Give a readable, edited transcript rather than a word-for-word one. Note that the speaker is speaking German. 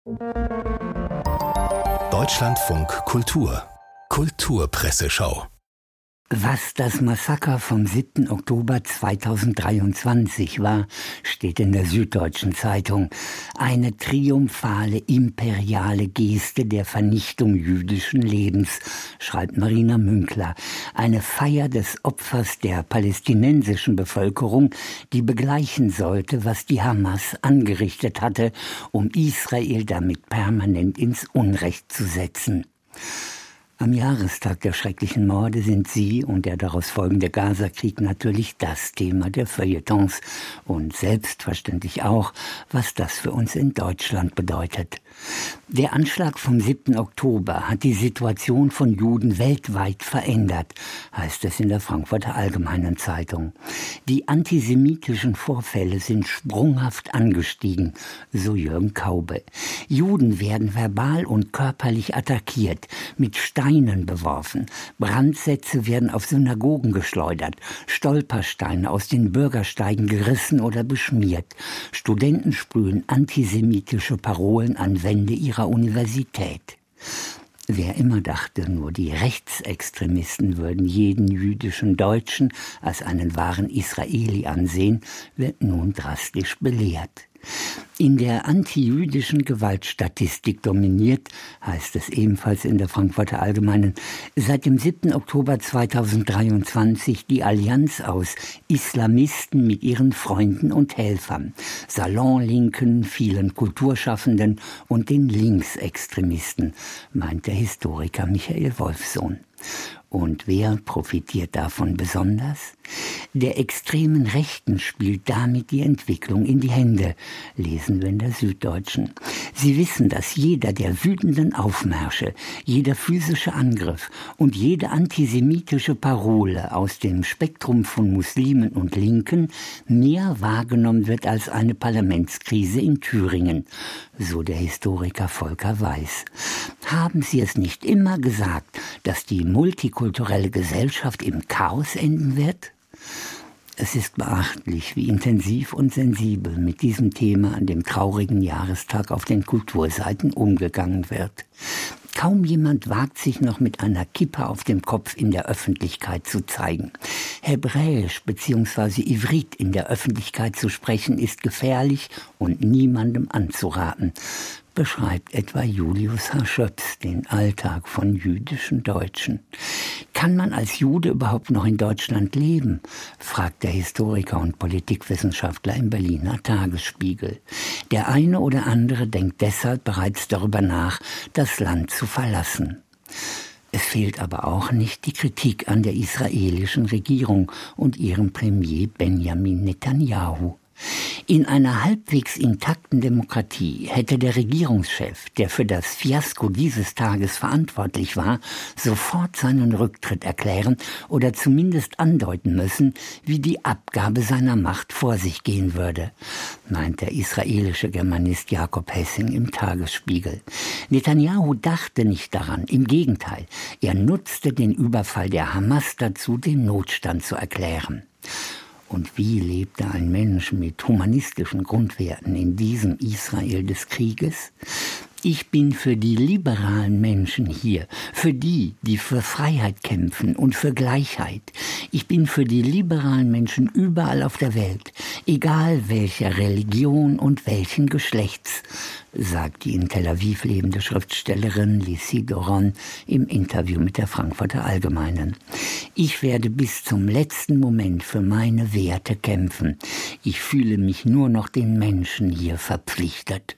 Deutschlandfunk Kultur Kulturpresseschau. Was das Massaker vom 7. Oktober 2023 war, steht in der Süddeutschen Zeitung. Eine triumphale, imperiale Geste der Vernichtung jüdischen Lebens, schreibt Marina Münkler. Eine Feier des Opfers der palästinensischen Bevölkerung, die begleichen sollte, was die Hamas angerichtet hatte, um Israel damit permanent ins Unrecht zu setzen. Am Jahrestag der schrecklichen Morde sind sie und der daraus folgende Gazakrieg natürlich das Thema der Feuilletons und selbstverständlich auch, was das für uns in Deutschland bedeutet. Der Anschlag vom 7. Oktober hat die Situation von Juden weltweit verändert, heißt es in der Frankfurter Allgemeinen Zeitung. Die antisemitischen Vorfälle sind sprunghaft angestiegen, so Jürgen Kaube. Juden werden verbal und körperlich attackiert, mit Steinen beworfen, Brandsätze werden auf Synagogen geschleudert, Stolpersteine aus den Bürgersteigen gerissen oder beschmiert, Studenten sprühen antisemitische Parolen an Wände ihrer Universität. Wer immer dachte, nur die Rechtsextremisten würden jeden jüdischen Deutschen als einen wahren Israeli ansehen, wird nun drastisch belehrt. In der antijüdischen Gewaltstatistik dominiert, heißt es ebenfalls in der Frankfurter Allgemeinen, seit dem 7. Oktober 2023 die Allianz aus Islamisten mit ihren Freunden und Helfern, Salonlinken, vielen Kulturschaffenden und den Linksextremisten, meint der Historiker Michael Wolfsohn. Und wer profitiert davon besonders? Der extremen Rechten spielt damit die Entwicklung in die Hände, lesen wir in der Süddeutschen. Sie wissen, dass jeder der wütenden Aufmärsche, jeder physische Angriff und jede antisemitische Parole aus dem Spektrum von Muslimen und Linken mehr wahrgenommen wird als eine Parlamentskrise in Thüringen, so der Historiker Volker Weiß. Haben Sie es nicht immer gesagt, dass die multikulturelle Gesellschaft im Chaos enden wird? Es ist beachtlich, wie intensiv und sensibel mit diesem Thema an dem traurigen Jahrestag auf den Kulturseiten umgegangen wird. Kaum jemand wagt sich noch mit einer Kippa auf dem Kopf in der Öffentlichkeit zu zeigen. Hebräisch bzw. Ivrit in der Öffentlichkeit zu sprechen ist gefährlich und niemandem anzuraten, beschreibt etwa Julius H. Schöps den Alltag von jüdischen Deutschen. Kann man als Jude überhaupt noch in Deutschland leben? Fragt der Historiker und Politikwissenschaftler im Berliner Tagesspiegel. Der eine oder andere denkt deshalb bereits darüber nach, das Land zu verlassen. Es fehlt aber auch nicht die Kritik an der israelischen Regierung und ihrem Premier Benjamin Netanyahu. In einer halbwegs intakten Demokratie hätte der Regierungschef, der für das Fiasko dieses Tages verantwortlich war, sofort seinen Rücktritt erklären oder zumindest andeuten müssen, wie die Abgabe seiner Macht vor sich gehen würde, meint der israelische Germanist Jakob Hessing im Tagesspiegel. Netanyahu dachte nicht daran, im Gegenteil, er nutzte den Überfall der Hamas dazu, den Notstand zu erklären. Und wie lebte ein Mensch mit humanistischen Grundwerten in diesem Israel des Krieges? Ich bin für die liberalen Menschen hier, für die, die für Freiheit kämpfen und für Gleichheit. Ich bin für die liberalen Menschen überall auf der Welt, egal welcher Religion und welchen Geschlechts, sagt die in Tel Aviv lebende Schriftstellerin Lissi Doron im Interview mit der Frankfurter Allgemeinen. Ich werde bis zum letzten Moment für meine Werte kämpfen. Ich fühle mich nur noch den Menschen hier verpflichtet.